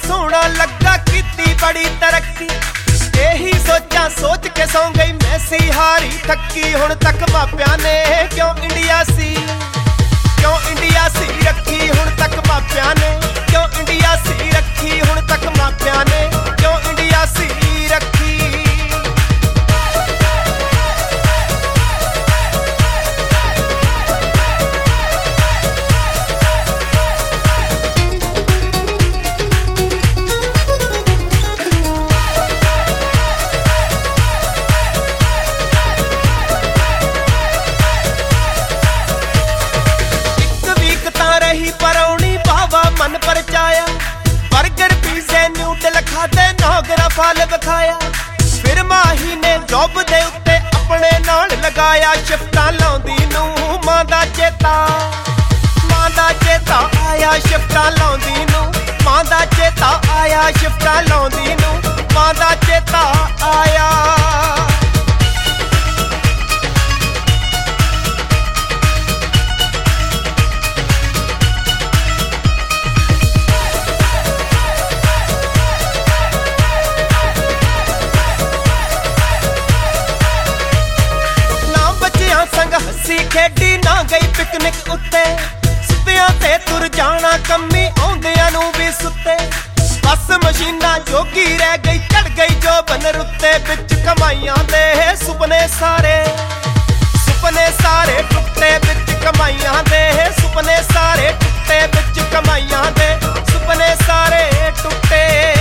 सोहना लगा कीती बड़ी तरक्की। यही सोचा सोच के सौ गई मैसी हारी थकी। हुण तक मापिया ने क्यों इंडिया सी रखी। हुण तक मापिया ने क्यों इंडिया सी रखी। हुण तक मापिया ने क्यों इंडिया सी रखी। मन परचाया बर्गर पीजे न्यूडल खादे नौगरा फाल विखाया। फिर माही ने जॉब दे उत्ते अपने नाल लगाया। शिफ्टां लाउंदी नूं मां दा चेता आया। शिफ्टां लाउंदी नूं मां दा चेता आया। शिफ्टां लाउंदी नूं मां दा चेता आया। हसी खेडी ना गई पिकनिक उत्ते। सुत्तियां ते तुर जाना कम्मी आउंदियां नूं भी सुत्ते। बस मशीना जोगी रह गई चढ़ गई जो बन रुत्ते। बिच कमाइयां दे सुपने सारे टुटे। बिच कमाइयां दे सुपने सारे टुटे। बिच कमाइयां दे सुपने सारे टुटे।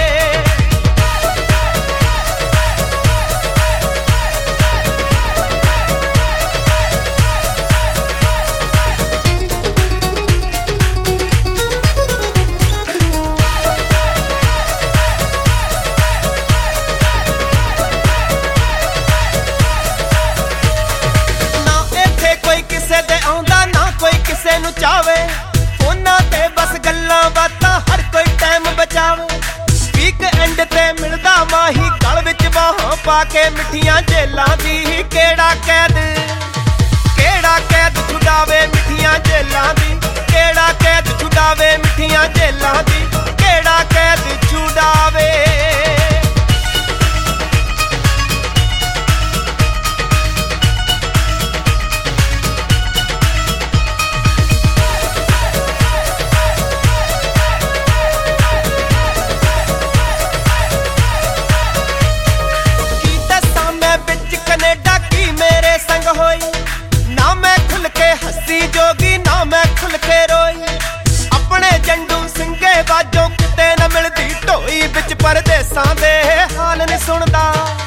चावे उन्हां ते बस गल्लां बातां हर कोई टाइम बचावे। वीकेंड ते मिलदा माही गल विच बाहां पाके। मिठियां जेलां दी केड़ा कैद छुड़ावे। मिठियां जेलां दी केड़ा कैद छुड़ावे। मिठियां जेलां दी केड़ा कैद छुड़ावे। ना मैं खुल के हसी जोगी ना मैं खुल के रोई। अपने जंडू सिंगे बाजों किते न मिलदी ढोई। बिच परदेसां दे हाल नहीं सुनदा।